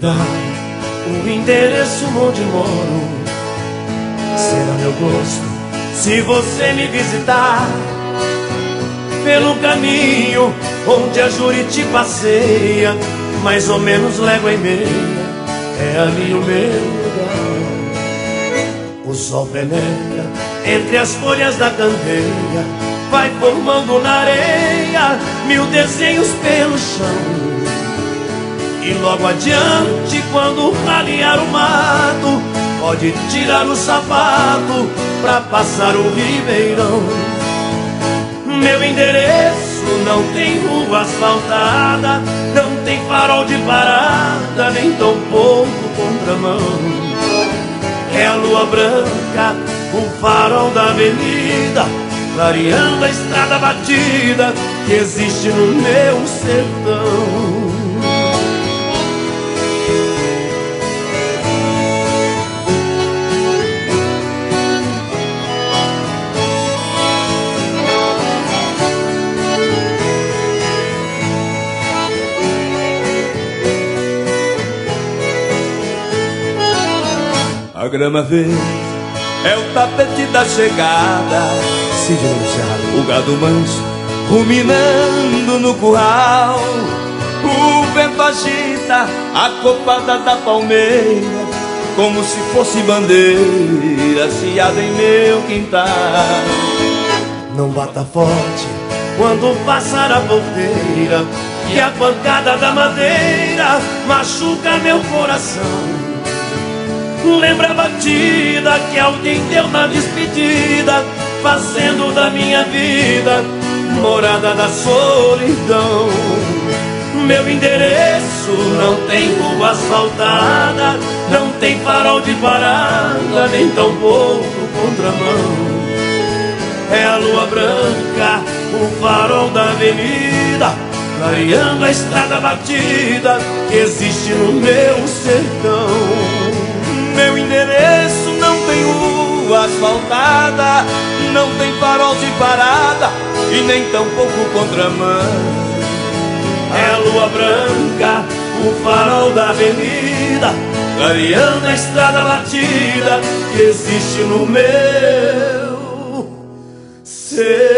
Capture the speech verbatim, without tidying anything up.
dar o endereço onde moro. Será meu gosto se você me visitar pelo caminho onde a Juriti passeia, mais ou menos légua e meia, é ali o meu lugar. O sol penetra entre as folhas da candeia, vai formando na areia mil desenhos pelo chão. E logo adiante, quando ralear o mato, pode tirar o sapato pra passar o ribeirão. Meu endereço não tem rua asfaltada, não tem farol de parada, nem tampouco contramão. É a lua branca, o farol da avenida, clareando a estrada batida que existe no meu sertão. A grama verde é o tapete da chegada, o gado manso ruminando no curral. O vento agita a copada da palmeira, como se fosse bandeira chiada em meu quintal. Não bata forte quando passar a porteira, que a pancada da madeira machuca meu coração. Lembra a batida que alguém deu na despedida, fazendo da minha vida morada da solidão. Meu endereço não tem rua asfaltada, não tem farol de parada, nem tampouco contramão. É a lua branca, o farol da avenida, clareando a estrada batida que existe no meu sertão. Meu endereço não tem rua asfaltada, não tem farol de parada e nem tampouco contramão. É a lua branca, o farol da avenida, clareando a estrada batida que existe no meu ser.